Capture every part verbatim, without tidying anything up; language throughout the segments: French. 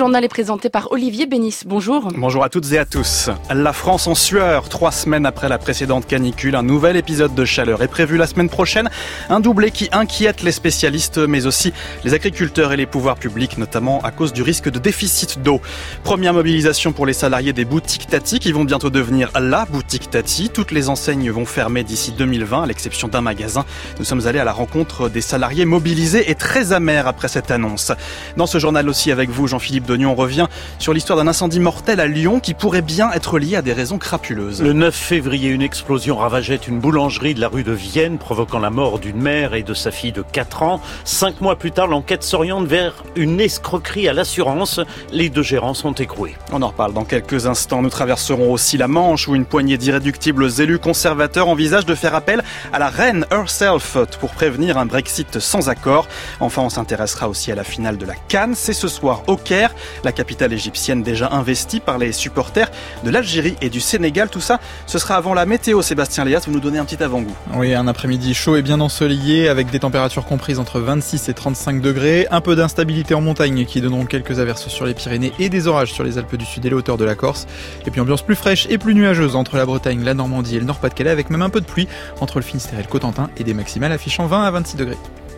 journal est présenté par Olivier Bénis. Bonjour. Bonjour à toutes et à tous. La France en sueur, trois semaines après la précédente canicule. Un nouvel épisode de chaleur est prévu la semaine prochaine. Un doublé qui inquiète les spécialistes, mais aussi les agriculteurs et les pouvoirs publics, notamment à cause du risque de déficit d'eau. Première mobilisation pour les salariés des boutiques Tati qui vont bientôt devenir la boutique Tati. Toutes les enseignes vont fermer d'ici deux mille vingt, à l'exception d'un magasin. Nous sommes allés à la rencontre des salariés mobilisés et très amers après cette annonce. Dans ce journal aussi avec vous, Jean-Philippe Dognon, on revient sur l'histoire d'un incendie mortel à Lyon qui pourrait bien être lié à des raisons crapuleuses. Le neuf février, une explosion ravageait une boulangerie de la rue de Vienne, provoquant la mort d'une mère et de sa fille de quatre ans. Cinq mois plus tard, l'enquête s'oriente vers une escroquerie à l'assurance. Les deux gérants sont écroués. On en reparle dans quelques instants. Nous traverserons aussi la Manche où une poignée d'irréductibles élus conservateurs envisagent de faire appel à la reine herself pour prévenir un Brexit sans accord. Enfin, on s'intéressera aussi à la finale de la CAN. C'est ce soir au Caire, la capitale égyptienne déjà investie par les supporters de l'Algérie et du Sénégal. Tout ça, ce sera avant la météo. Sébastien Léas, vous nous donnez un petit avant-goût. Oui, un après-midi chaud et bien ensoleillé avec des températures comprises entre vingt-six et trente-cinq degrés. Un peu d'instabilité en montagne qui donneront quelques averses sur les Pyrénées et des orages sur les Alpes du Sud et les hauteurs de la Corse. Et puis ambiance plus fraîche et plus nuageuse entre la Bretagne, la Normandie et le Nord-Pas-de-Calais avec même un peu de pluie entre le Finistère et le Cotentin et des maximales affichant vingt à vingt-six degrés.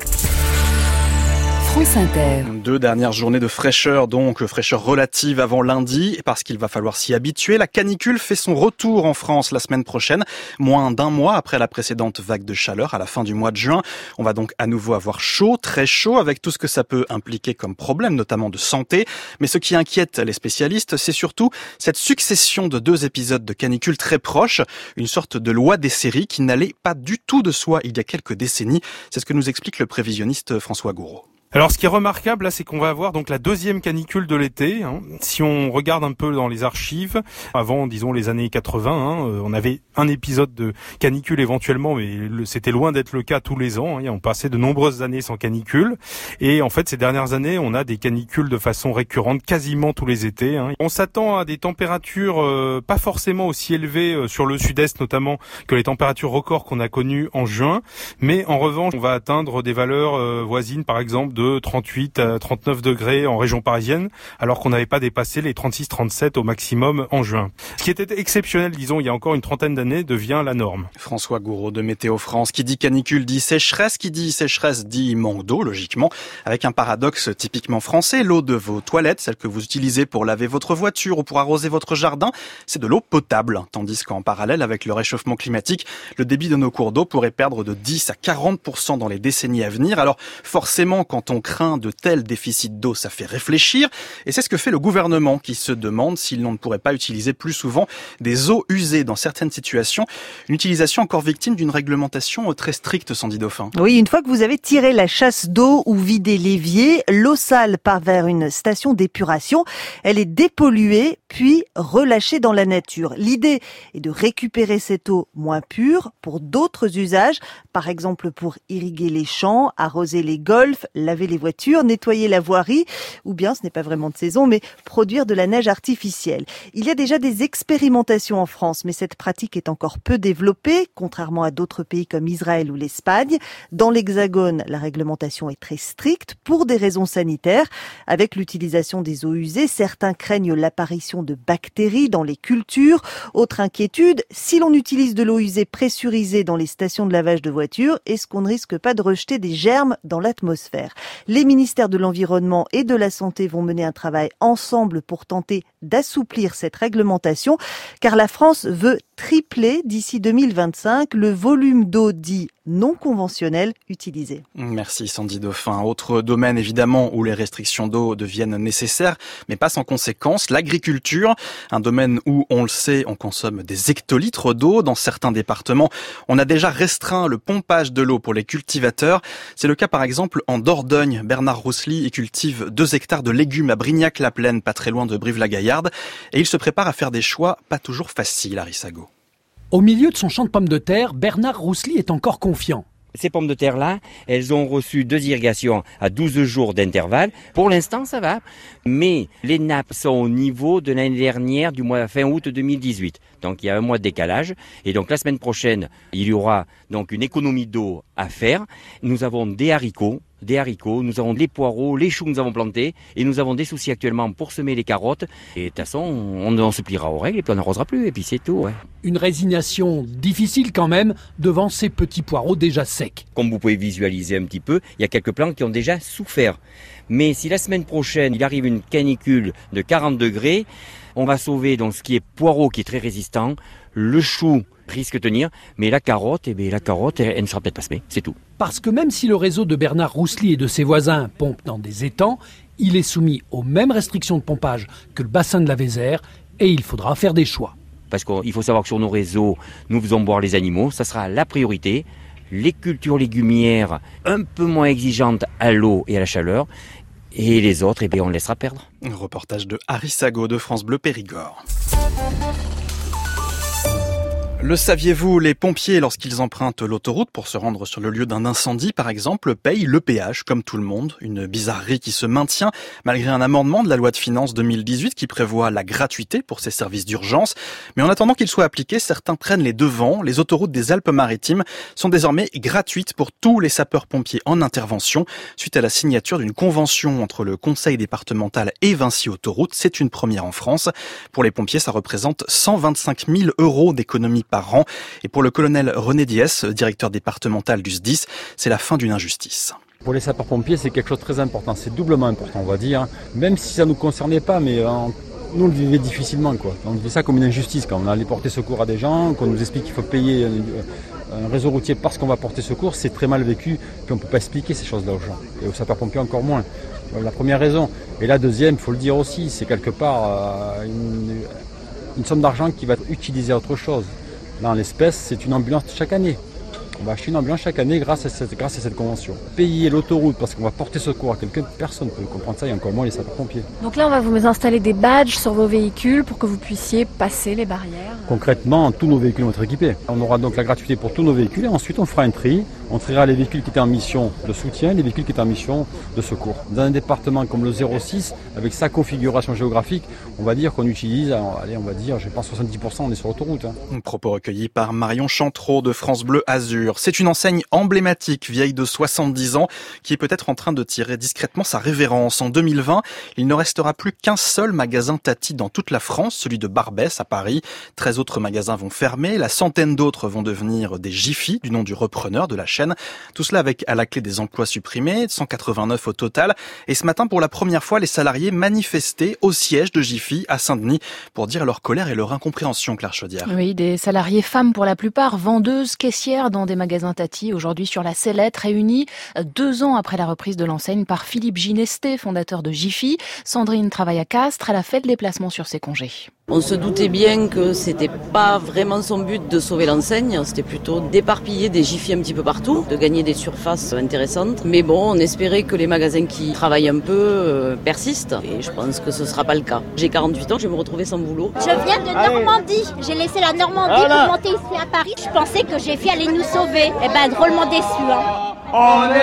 France Inter. Deux dernières journées de fraîcheur, donc fraîcheur relative avant lundi, parce qu'il va falloir s'y habituer. La canicule fait son retour en France la semaine prochaine, moins d'un mois après la précédente vague de chaleur à la fin du mois de juin. On va donc à nouveau avoir chaud, très chaud, avec tout ce que ça peut impliquer comme problème, notamment de santé. Mais ce qui inquiète les spécialistes, c'est surtout cette succession de deux épisodes de canicule très proches, une sorte de loi des séries qui n'allait pas du tout de soi il y a quelques décennies. C'est ce que nous explique le prévisionniste François Gouraud. Alors ce qui est remarquable là, c'est qu'on va avoir donc la deuxième canicule de l'été. Hein. Si on regarde un peu dans les archives, avant disons les années quatre-vingts, hein, on avait un épisode de canicule éventuellement, mais le, c'était loin d'être le cas tous les ans. Hein. On passait de nombreuses années sans canicule, et en fait ces dernières années, on a des canicules de façon récurrente, quasiment tous les étés. Hein. On s'attend à des températures euh, pas forcément aussi élevées euh, sur le sud-est notamment que les températures records qu'on a connues en juin, mais en revanche, on va atteindre des valeurs euh, voisines, par exemple de trente-huit à trente-neuf degrés en région parisienne, alors qu'on n'avait pas dépassé les trente-six trente-sept au maximum en juin. Ce qui était exceptionnel, disons, il y a encore une trentaine d'années, devient la norme. François Gouraud de Météo France, qui dit canicule dit sécheresse, qui dit sécheresse dit manque d'eau, logiquement, avec un paradoxe typiquement français. L'eau de vos toilettes, celle que vous utilisez pour laver votre voiture ou pour arroser votre jardin, c'est de l'eau potable, tandis qu'en parallèle, avec le réchauffement climatique, le débit de nos cours d'eau pourrait perdre de dix à quarante pour cent dans les décennies à venir. Alors forcément, quand on craint de tels déficits d'eau, ça fait réfléchir. Et c'est ce que fait le gouvernement qui se demande s'il ne pourrait pas utiliser plus souvent des eaux usées dans certaines situations. Une utilisation encore victime d'une réglementation très stricte, Sandy Dauphin. Oui, une fois que vous avez tiré la chasse d'eau ou vidé l'évier, l'eau sale part vers une station d'épuration. Elle est dépolluée, puis relâchée dans la nature. L'idée est de récupérer cette eau moins pure pour d'autres usages, par exemple pour irriguer les champs, arroser les golfs, laver les voitures, nettoyer la voirie, ou bien, ce n'est pas vraiment de saison, mais produire de la neige artificielle. Il y a déjà des expérimentations en France, mais cette pratique est encore peu développée, contrairement à d'autres pays comme Israël ou l'Espagne. Dans l'Hexagone, la réglementation est très stricte pour des raisons sanitaires. Avec l'utilisation des eaux usées, certains craignent l'apparition de bactéries dans les cultures. Autre inquiétude, si l'on utilise de l'eau usée pressurisée dans les stations de lavage de voitures, est-ce qu'on ne risque pas de rejeter des germes dans l'atmosphère ? Les ministères de l'Environnement et de la Santé vont mener un travail ensemble pour tenter d'assouplir cette réglementation, car la France veut tripler d'ici deux mille vingt-cinq le volume d'eau dit non conventionnel utilisé. Merci Sandy Dauphin. Autre domaine évidemment où les restrictions d'eau deviennent nécessaires, mais pas sans conséquence, l'agriculture. Un domaine où, on le sait, on consomme des hectolitres d'eau. Dans certains départements, on a déjà restreint le pompage de l'eau pour les cultivateurs. C'est le cas par exemple en Dordogne. Bernard Roussely y cultive deux hectares de légumes à Brignac-la-Plaine, pas très loin de Brive-la-Gaillarde. Et il se prépare à faire des choix pas toujours faciles, Arissago. Au milieu de son champ de pommes de terre, Bernard Roussely est encore confiant. Ces pommes de terre-là, elles ont reçu deux irrigations à douze jours d'intervalle. Pour l'instant, ça va. Mais les nappes sont au niveau de l'année dernière, du mois fin août deux mille dix-huit. Donc il y a un mois de décalage. Et donc la semaine prochaine, il y aura donc une économie d'eau à faire. Nous avons des haricots, des haricots, nous avons les poireaux, les choux que nous avons plantés et nous avons des soucis actuellement pour semer les carottes. Et de toute façon, on, on se pliera aux règles et puis on n'arrosera plus et puis c'est tout. Ouais. Une résignation difficile quand même devant ces petits poireaux déjà secs. Comme vous pouvez visualiser un petit peu, il y a quelques plants qui ont déjà souffert. Mais si la semaine prochaine, il arrive une canicule de quarante degrés, on va sauver donc ce qui est poireau qui est très résistant, le chou risque de tenir, mais la carotte, eh bien, la carotte, elle, elle ne sera peut-être pas semée, c'est tout. Parce que même si le réseau de Bernard Rousselet et de ses voisins pompe dans des étangs, il est soumis aux mêmes restrictions de pompage que le bassin de la Vézère et il faudra faire des choix. Parce qu'il faut savoir que sur nos réseaux, nous faisons boire les animaux, ça sera la priorité. Les cultures légumières un peu moins exigeantes à l'eau et à la chaleur, et les autres, eh bien, on laissera perdre. Un reportage de Harry Sago de France Bleu Périgord. Le saviez-vous, les pompiers, lorsqu'ils empruntent l'autoroute pour se rendre sur le lieu d'un incendie, par exemple, payent le péage, comme tout le monde. Une bizarrerie qui se maintient, malgré un amendement de la loi de finances deux mille dix-huit qui prévoit la gratuité pour ces services d'urgence. Mais en attendant qu'il soit appliqué, certains prennent les devants. Les autoroutes des Alpes-Maritimes sont désormais gratuites pour tous les sapeurs-pompiers en intervention, suite à la signature d'une convention entre le conseil départemental et Vinci Autoroute. C'est une première en France. Pour les pompiers, ça représente cent vingt-cinq mille euros d'économie par an. Et pour le colonel René Diès, directeur départemental du S D I S, c'est la fin d'une injustice. Pour les sapeurs-pompiers, c'est quelque chose de très important. C'est doublement important, on va dire. Même si ça ne nous concernait pas, mais euh, nous, on le vivait difficilement, quoi. On vivait ça comme une injustice quand on allait porter secours à des gens, qu'on nous explique qu'il faut payer un, un réseau routier parce qu'on va porter secours. C'est très mal vécu. Puis on ne peut pas expliquer ces choses-là aux gens. Et aux sapeurs-pompiers encore moins. Voilà la première raison. Et la deuxième, il faut le dire aussi, c'est quelque part euh, une, une somme d'argent qui va être utilisée à autre chose. Là, en l'espèce, c'est une ambulance chaque année. On va acheter une ambulance chaque année grâce à cette, grâce à cette convention. Payer l'autoroute parce qu'on va porter secours à quelqu'un, personne ne peut comprendre ça, et encore moins les sapeurs-pompiers. Donc là, on va vous installer des badges sur vos véhicules pour que vous puissiez passer les barrières. Concrètement, tous nos véhicules vont être équipés. On aura donc la gratuité pour tous nos véhicules et ensuite on fera un tri. On triera les véhicules qui étaient en mission de soutien, les véhicules qui étaient en mission de secours. Dans un département comme le zéro six, avec sa configuration géographique, on va dire qu'on utilise, allez, on va dire, je pense soixante-dix pour cent, on est sur l'autoroute. Hein. Un propos recueilli par Marion Chantreau de France Bleu Azur. C'est une enseigne emblématique, vieille de soixante-dix ans, qui est peut-être en train de tirer discrètement sa révérence. En deux mille vingt, il ne restera plus qu'un seul magasin Tati dans toute la France, celui de Barbès à Paris. treize autres magasins vont fermer, la centaine d'autres vont devenir des Jiffy, du nom du repreneur de la chaîne. Tout cela avec à la clé des emplois supprimés, cent quatre-vingt-neuf au total. Et ce matin, pour la première fois, les salariés manifestaient au siège de Jiffy à Saint-Denis pour dire leur colère et leur incompréhension, Claire Chaudière. Oui, des salariés femmes pour la plupart, vendeuses, caissières dans des magasins Tati, aujourd'hui sur la sellette, réunis deux ans après la reprise de l'enseigne par Philippe Ginesté, fondateur de Jiffy. Sandrine travaille à Castres, elle a fait le déplacement sur ses congés. On se doutait bien que c'était pas vraiment son but de sauver l'enseigne, c'était plutôt d'éparpiller des Jiffy un petit peu partout, de gagner des surfaces intéressantes. Mais bon, on espérait que les magasins qui travaillent un peu euh, persistent, et je pense que ce sera pas le cas. J'ai quarante-huit ans, je vais me retrouver sans boulot. Je viens de Normandie, j'ai laissé la Normandie voilà. pour monter ici à Paris. Je pensais que Jiffy allait nous sauver. Eh ben, drôlement déçu. Hein. On est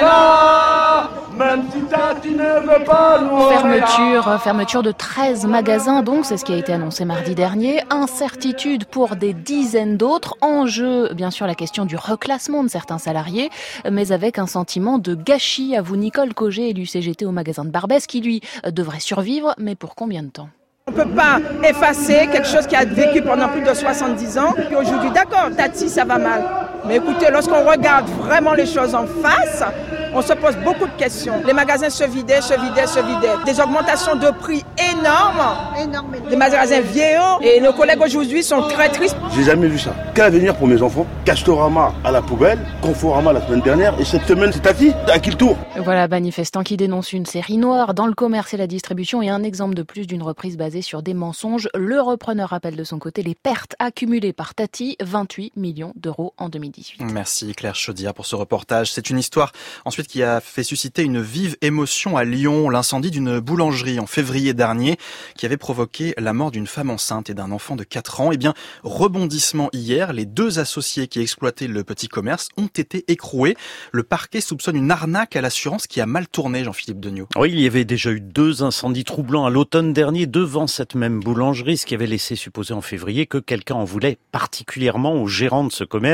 là, même si Tati ne veut pas nous. Fermeture, fermeture de treize magasins, donc c'est ce qui a été annoncé mardi dernier. Incertitude pour des dizaines d'autres. En jeu, bien sûr, la question du reclassement de certains salariés, mais avec un sentiment de gâchis, avoue Nicole Cogé, élue C G T au magasin de Barbès, qui lui devrait survivre, mais pour combien de temps ? On ne peut pas effacer quelque chose qui a vécu pendant plus de soixante-dix ans. Puis aujourd'hui, d'accord, Tati, ça va mal. Mais écoutez, lorsqu'on regarde vraiment les choses en face, on se pose beaucoup de questions. Les magasins se vidaient, se vidaient, se vidaient. Des augmentations de prix énormes. Énormes. Des magasins vieillots. Et nos collègues aujourd'hui sont très tristes. J'ai jamais vu ça. Quel avenir pour mes enfants? Castorama à la poubelle, Conforama la semaine dernière. Et cette semaine, c'est Tati. À qui le tour? Voilà, manifestants qui dénoncent une série noire dans le commerce et la distribution. Et un exemple de plus d'une reprise basée sur des mensonges. Le repreneur rappelle de son côté les pertes accumulées par Tati, vingt-huit millions d'euros en deux mille dix-huit. Merci Claire Chaudière pour ce reportage. C'est une histoire ensuite qui a fait susciter une vive émotion à Lyon, l'incendie d'une boulangerie en février dernier qui avait provoqué la mort d'une femme enceinte et d'un enfant de quatre ans. Eh bien, rebondissement hier, les deux associés qui exploitaient le petit commerce ont été écroués. Le parquet soupçonne une arnaque à l'assurance qui a mal tourné, Jean-Philippe Degnaud. Oui, il y avait déjà eu deux incendies troublants à l'automne dernier devant cette même boulangerie, ce qui avait laissé supposer en février que quelqu'un en voulait particulièrement au gérant de ce commerce.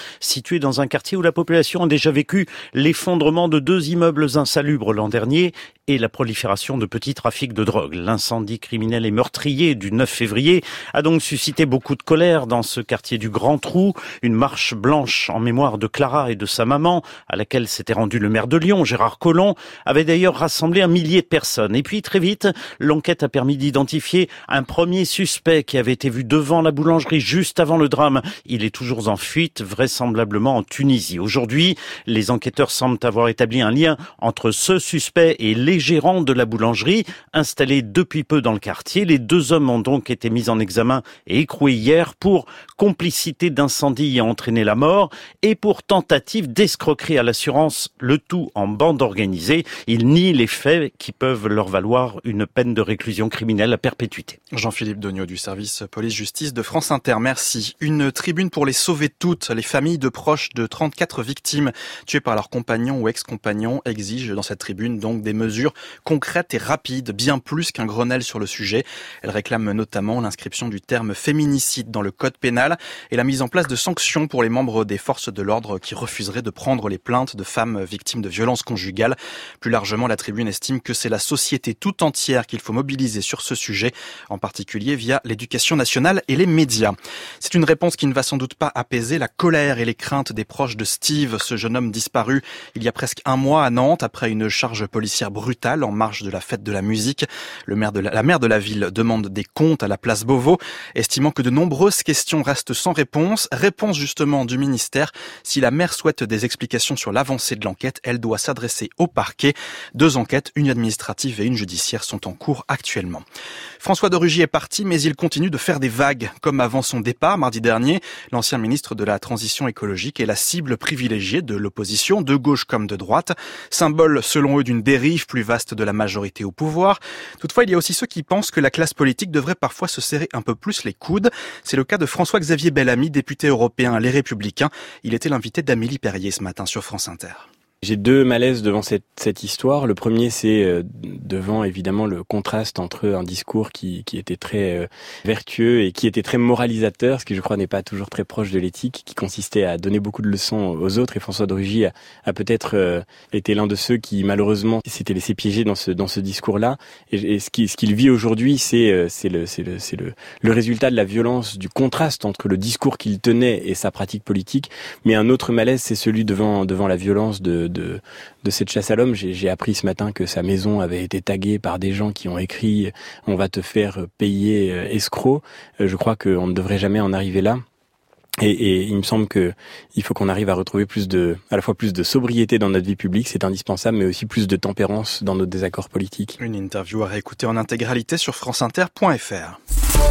situé dans un quartier où la population a déjà vécu l'effondrement de deux immeubles insalubres l'an dernier et la prolifération de petits trafics de drogue. L'incendie criminel et meurtrier du neuf février a donc suscité beaucoup de colère dans ce quartier du Grand Trou. Une marche blanche en mémoire de Clara et de sa maman, à laquelle s'était rendu le maire de Lyon, Gérard Collomb, avait d'ailleurs rassemblé un millier de personnes. Et puis très vite, l'enquête a permis d'identifier un premier suspect qui avait été vu devant la boulangerie juste avant le drame. Il est toujours en fuite, vraisemblablement en Tunisie. Aujourd'hui, les enquêteurs semblent avoir établi un lien entre ce suspect et les gérants de la boulangerie, installés depuis peu dans le quartier. Les deux hommes ont donc été mis en examen et écroués hier pour complicité d'incendie ayant entraîné la mort et pour tentative d'escroquerie à l'assurance, le tout en bande organisée. Ils nient les faits qui peuvent leur valoir une peine de réclusion criminelle à perpétuité. Jean-Philippe Degnaud du service police-justice de France Inter, merci. Une tribune pour les sauver toutes. Les familles de proches de trente-quatre victimes tuées par leurs compagnons ou ex-compagnons exigent dans cette tribune donc des mesures concrètes et rapides, bien plus qu'un Grenelle sur le sujet. Elles réclament notamment l'inscription du terme féminicide dans le code pénal et la mise en place de sanctions pour les membres des forces de l'ordre qui refuseraient de prendre les plaintes de femmes victimes de violences conjugales. Plus largement, la tribune estime que c'est la société tout entière qu'il faut mobiliser sur ce sujet, en particulier via l'éducation nationale et les médias. C'est une réponse qui ne va sans doute pas apaiser la colère et les craintes des proches de Steve, ce jeune homme disparu il y a presque un mois à Nantes après une charge policière brutale en marge de la fête de la musique. Le maire de la, la maire de la ville demande des comptes à la place Beauvau, estimant que de nombreuses questions restent sans réponse. Réponse justement du ministère. Si la maire souhaite des explications sur l'avancée de l'enquête, elle doit s'adresser au parquet. Deux enquêtes, une administrative et une judiciaire, sont en cours actuellement. François de Rugy est parti, mais il continue de faire des vagues. Comme avant son départ, mardi dernier, l'ancien ministre de la Transition écologique est la cible privilégiée de l'opposition, de gauche comme de droite. Symbole, selon eux, d'une dérive plus vaste de la majorité au pouvoir. Toutefois, il y a aussi ceux qui pensent que la classe politique devrait parfois se serrer un peu plus les coudes. C'est le cas de François-Xavier Bellamy, député européen Les Républicains. Il était l'invité d'Amélie Perrier ce matin sur France Inter. J'ai deux malaises devant cette, cette histoire. Le premier, c'est euh, devant évidemment le contraste entre un discours qui, qui était très euh, vertueux et qui était très moralisateur, ce qui je crois n'est pas toujours très proche de l'éthique, qui consistait à donner beaucoup de leçons aux autres. Et François de Rugy a, a peut-être euh, été l'un de ceux qui malheureusement s'était laissé piéger dans ce dans ce discours-là. Et, et ce qu'il ce qu'il vit aujourd'hui, c'est euh, c'est le c'est le c'est le le résultat de la violence, du contraste entre le discours qu'il tenait et sa pratique politique. Mais un autre malaise, c'est celui devant devant la violence de De, de cette chasse à l'homme. J'ai, j'ai appris ce matin que sa maison avait été taguée par des gens qui ont écrit « On va te faire payer euh, escroc ». Euh, je crois qu'on ne devrait jamais en arriver là. Et, et il me semble que il faut qu'on arrive à retrouver plus de, à la fois plus de sobriété dans notre vie publique, c'est indispensable, mais aussi plus de tempérance dans nos désaccords politiques. Une interview à réécouter en intégralité sur franceinter point f r.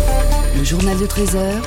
Le journal de treize heures.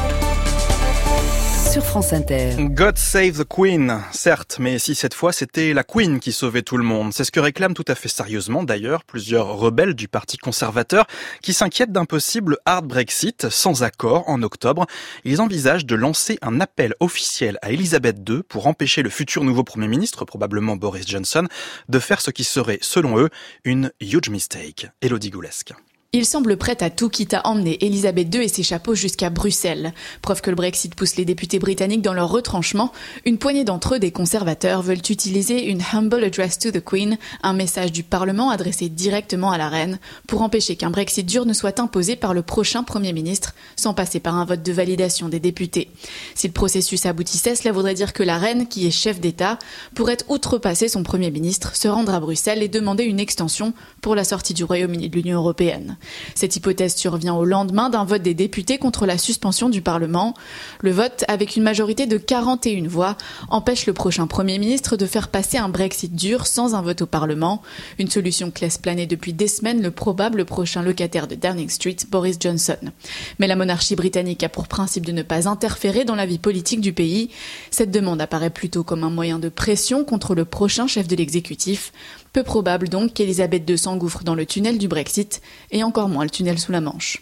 Sur France Inter. God save the Queen, certes, mais si cette fois c'était la Queen qui sauvait tout le monde. C'est ce que réclament tout à fait sérieusement d'ailleurs plusieurs rebelles du Parti conservateur qui s'inquiètent d'un possible hard Brexit sans accord en octobre. Ils envisagent de lancer un appel officiel à Elisabeth deux pour empêcher le futur nouveau Premier ministre, probablement Boris Johnson, de faire ce qui serait, selon eux, une huge mistake. Élodie Goulesque. Il semble prêt à tout quitte à emmener Elisabeth deux et ses chapeaux jusqu'à Bruxelles. Preuve que le Brexit pousse les députés britanniques dans leur retranchement. Une poignée d'entre eux, des conservateurs, veulent utiliser une Humble Address to the Queen, un message du Parlement adressé directement à la reine, pour empêcher qu'un Brexit dur ne soit imposé par le prochain Premier ministre, sans passer par un vote de validation des députés. Si le processus aboutissait, cela voudrait dire que la reine, qui est chef d'État, pourrait outrepasser son Premier ministre, se rendre à Bruxelles et demander une extension pour la sortie du Royaume-Uni de l'Union européenne. Cette hypothèse survient au lendemain d'un vote des députés contre la suspension du Parlement. Le vote, avec une majorité de quarante et une voix, empêche le prochain Premier ministre de faire passer un Brexit dur sans un vote au Parlement. Une solution que laisse planer depuis des semaines le probable prochain locataire de Downing Street, Boris Johnson. Mais la monarchie britannique a pour principe de ne pas interférer dans la vie politique du pays. Cette demande apparaît plutôt comme un moyen de pression contre le prochain chef de l'exécutif. Peu probable donc qu'Elisabeth deux s'engouffre dans le tunnel du Brexit, et encore moins le tunnel sous la Manche.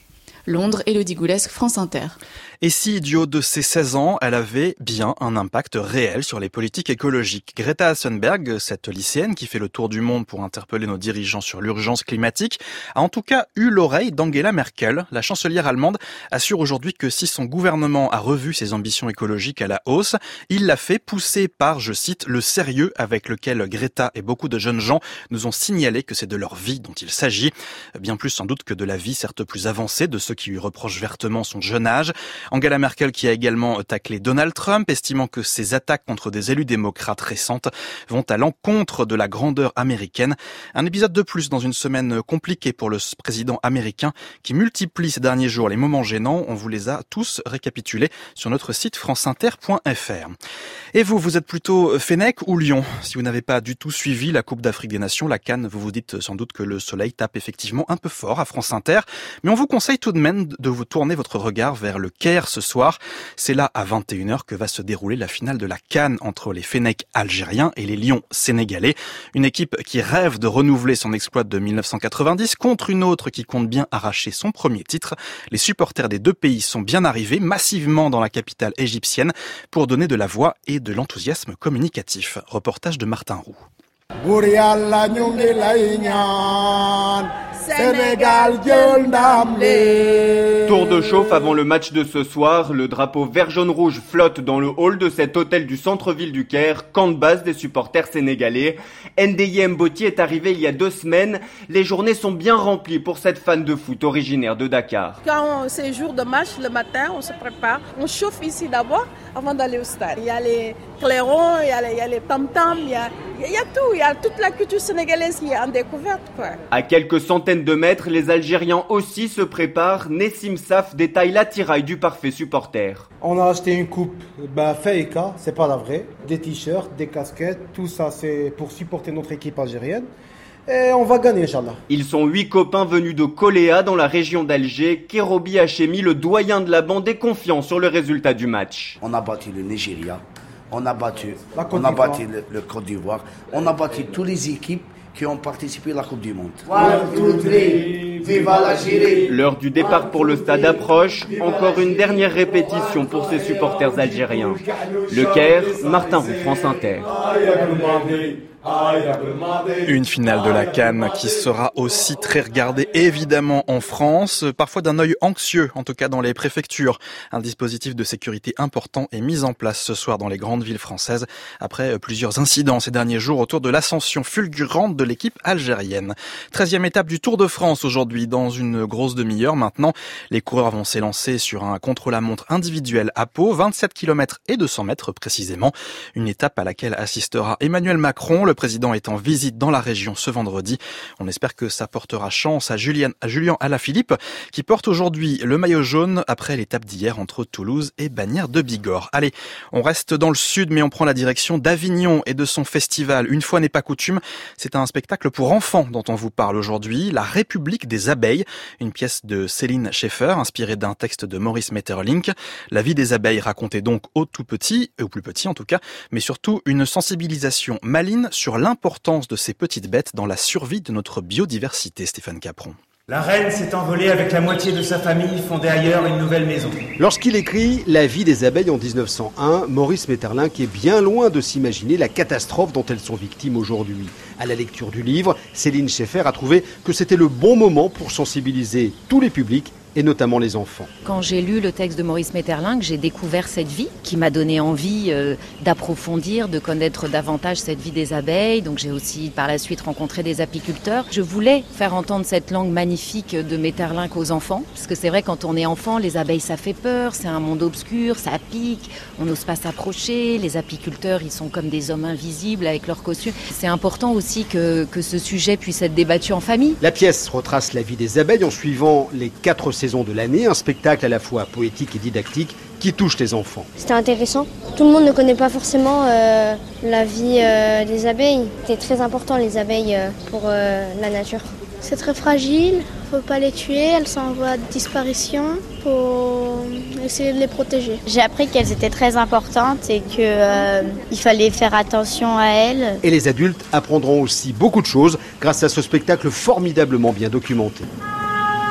Londres, Élodie Goulesque, France Inter. Et si, du haut de ses seize ans, elle avait bien un impact réel sur les politiques écologiques. Greta Thunberg, cette lycéenne qui fait le tour du monde pour interpeller nos dirigeants sur l'urgence climatique, a en tout cas eu l'oreille d'Angela Merkel. La chancelière allemande assure aujourd'hui que si son gouvernement a revu ses ambitions écologiques à la hausse, il l'a fait pousser par, je cite, le sérieux avec lequel Greta et beaucoup de jeunes gens nous ont signalé que c'est de leur vie dont il s'agit. Bien plus sans doute que de la vie certes plus avancée de ceux qui lui reprochent vertement son jeune âge. Angela Merkel qui a également taclé Donald Trump, estimant que ses attaques contre des élus démocrates récentes vont à l'encontre de la grandeur américaine. Un épisode de plus dans une semaine compliquée pour le président américain qui multiplie ces derniers jours les moments gênants. On vous les a tous récapitulés sur notre site franceinter point f r. Et vous, vous êtes plutôt Fenech ou Lyon? Si vous n'avez pas du tout suivi la Coupe d'Afrique des Nations, la CAN, vous vous dites sans doute que le soleil tape effectivement un peu fort à France Inter. Mais on vous conseille tout de même de vous tourner votre regard vers le Caire ce soir. C'est là à vingt et une heures que va se dérouler la finale de la CAN entre les Fenech algériens et les Lions sénégalais. Une équipe qui rêve de renouveler son exploit de mille neuf cent quatre-vingt-dix contre une autre qui compte bien arracher son premier titre. Les supporters des deux pays sont bien arrivés massivement dans la capitale égyptienne pour donner de la voix et de l'enthousiasme communicatif. Reportage de Martin Roux. Tour de chauffe avant le match de ce soir, le drapeau vert jaune rouge flotte dans le hall de cet hôtel du centre-ville du Caire, camp de base des supporters sénégalais. N D I Mboti est arrivé il y a deux semaines. Les journées sont bien remplies pour cette fan de foot originaire de Dakar. Quand c'est jour de match, le matin, on se prépare. On chauffe ici d'abord avant d'aller au stade. Il y a les clairons, il y a les, il y a les tam-tams, il y a, il y a tout. Il y a toute la culture sénégalaise qui est en découverte, quoi. À quelques centaines de mètres, les Algériens aussi se préparent. Nessim Saf détaille l'attirail du parfait supporter. On a acheté une coupe bah, Faïka, c'est pas la vraie, des t-shirts, des casquettes, tout ça c'est pour supporter notre équipe algérienne. Et on va gagner, Inch'Allah. Ils sont huit copains venus de Koléa dans la région d'Alger. Kérobi Hachemi, le doyen de la bande, est confiant sur le résultat du match. On a battu le Nigeria, on a battu, on a battu le, le Côte d'Ivoire, on a battu toutes les équipes qui ont participé à la Coupe du Monde. One, two, three. Viva l'Algérie. L'heure du départ pour le stade approche. Encore une dernière répétition pour ces supporters algériens. Le Caire, Martin Roux, France Inter. Une finale de la CAN qui sera aussi très regardée évidemment en France, parfois d'un œil anxieux, en tout cas dans les préfectures. Un dispositif de sécurité important est mis en place ce soir dans les grandes villes françaises après plusieurs incidents ces derniers jours autour de l'ascension fulgurante de l'équipe algérienne. treizième étape du Tour de France aujourd'hui, dans une grosse demi-heure maintenant. Les coureurs vont s'élancer sur un contre-la-montre individuel à Pau, vingt-sept kilomètres et deux cents mètres précisément. Une étape à laquelle assistera Emmanuel Macron. Le président est en visite dans la région ce vendredi. On espère que ça portera chance à Julien, à Julien Alaphilippe qui porte aujourd'hui le maillot jaune après l'étape d'hier entre Toulouse et Bagnères de Bigorre. Allez, on reste dans le sud mais on prend la direction d'Avignon et de son festival. Une fois n'est pas coutume, c'est un spectacle pour enfants dont on vous parle aujourd'hui, La République des abeilles, une pièce de Céline Schaeffer inspirée d'un texte de Maurice Maeterlinck. La vie des abeilles racontée donc au tout petit, au plus petit en tout cas, mais surtout une sensibilisation maligne sur l'importance de ces petites bêtes dans la survie de notre biodiversité. Stéphane Capron. La reine s'est envolée avec la moitié de sa famille, fondée ailleurs une nouvelle maison. Lorsqu'il écrit La vie des abeilles en dix-neuf cent un, Maurice Maeterlinck est bien loin de s'imaginer la catastrophe dont elles sont victimes aujourd'hui. À la lecture du livre, Céline Schaeffer a trouvé que c'était le bon moment pour sensibiliser tous les publics et notamment les enfants. Quand j'ai lu le texte de Maurice Maeterlinck, j'ai découvert cette vie qui m'a donné envie euh, d'approfondir, de connaître davantage cette vie des abeilles. Donc j'ai aussi par la suite rencontré des apiculteurs. Je voulais faire entendre cette langue magnifique de Maeterlinck aux enfants, parce que c'est vrai quand on est enfant, les abeilles ça fait peur, c'est un monde obscur, ça pique, on n'ose pas s'approcher. Les apiculteurs, ils sont comme des hommes invisibles avec leurs costumes. C'est important aussi que, que ce sujet puisse être débattu en famille. La pièce retrace la vie des abeilles en suivant les quatre saisons de l'année, un spectacle à la fois poétique et didactique qui touche les enfants. C'était intéressant. Tout le monde ne connaît pas forcément euh, la vie euh, des abeilles. C'est très important les abeilles euh, pour euh, la nature. C'est très fragile, faut pas les tuer, elles sont en voie de disparition, faut essayer de les protéger. J'ai appris qu'elles étaient très importantes et qu'il euh, fallait faire attention à elles. Et les adultes apprendront aussi beaucoup de choses grâce à ce spectacle formidablement bien documenté.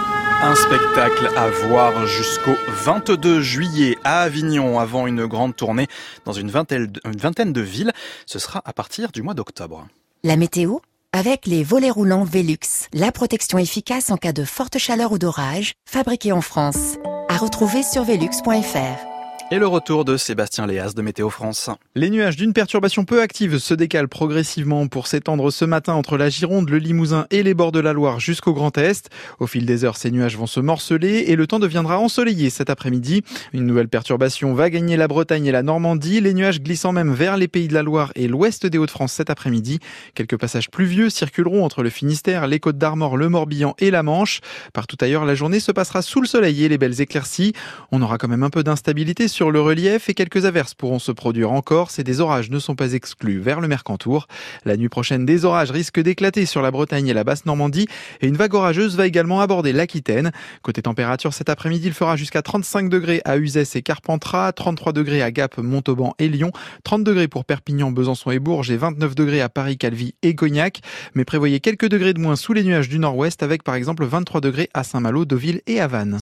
Un spectacle à voir jusqu'au vingt-deux juillet à Avignon avant une grande tournée dans une vingtaine, une vingtaine de villes. Ce sera à partir du mois d'octobre. La météo avec les volets roulants Velux, la protection efficace en cas de forte chaleur ou d'orage, fabriquée en France. À retrouver sur velux point f r. Et le retour de Sébastien Léas de Météo France. Les nuages d'une perturbation peu active se décalent progressivement pour s'étendre ce matin entre la Gironde, le Limousin et les bords de la Loire jusqu'au Grand Est. Au fil des heures, ces nuages vont se morceler et le temps deviendra ensoleillé cet après-midi. Une nouvelle perturbation va gagner la Bretagne et la Normandie, les nuages glissant même vers les Pays de la Loire et l'ouest des Hauts-de-France cet après-midi. Quelques passages pluvieux circuleront entre le Finistère, les Côtes d'Armor, le Morbihan et la Manche. Partout ailleurs, la journée se passera sous le soleil et les belles éclaircies. On aura quand même un peu d'instabilité sur le relief et quelques averses pourront se produire en Corse et des orages ne sont pas exclus vers le Mercantour. La nuit prochaine, des orages risquent d'éclater sur la Bretagne et la basse Normandie et une vague orageuse va également aborder l'Aquitaine. Côté température, cet après-midi, il fera jusqu'à trente-cinq degrés à Uzès et Carpentras, trente-trois degrés à Gap, Montauban et Lyon, trente degrés pour Perpignan, Besançon et Bourges et vingt-neuf degrés à Paris, Calvi et Cognac. Mais prévoyez quelques degrés de moins sous les nuages du nord-ouest avec par exemple vingt-trois degrés à Saint-Malo, Deauville et Havane.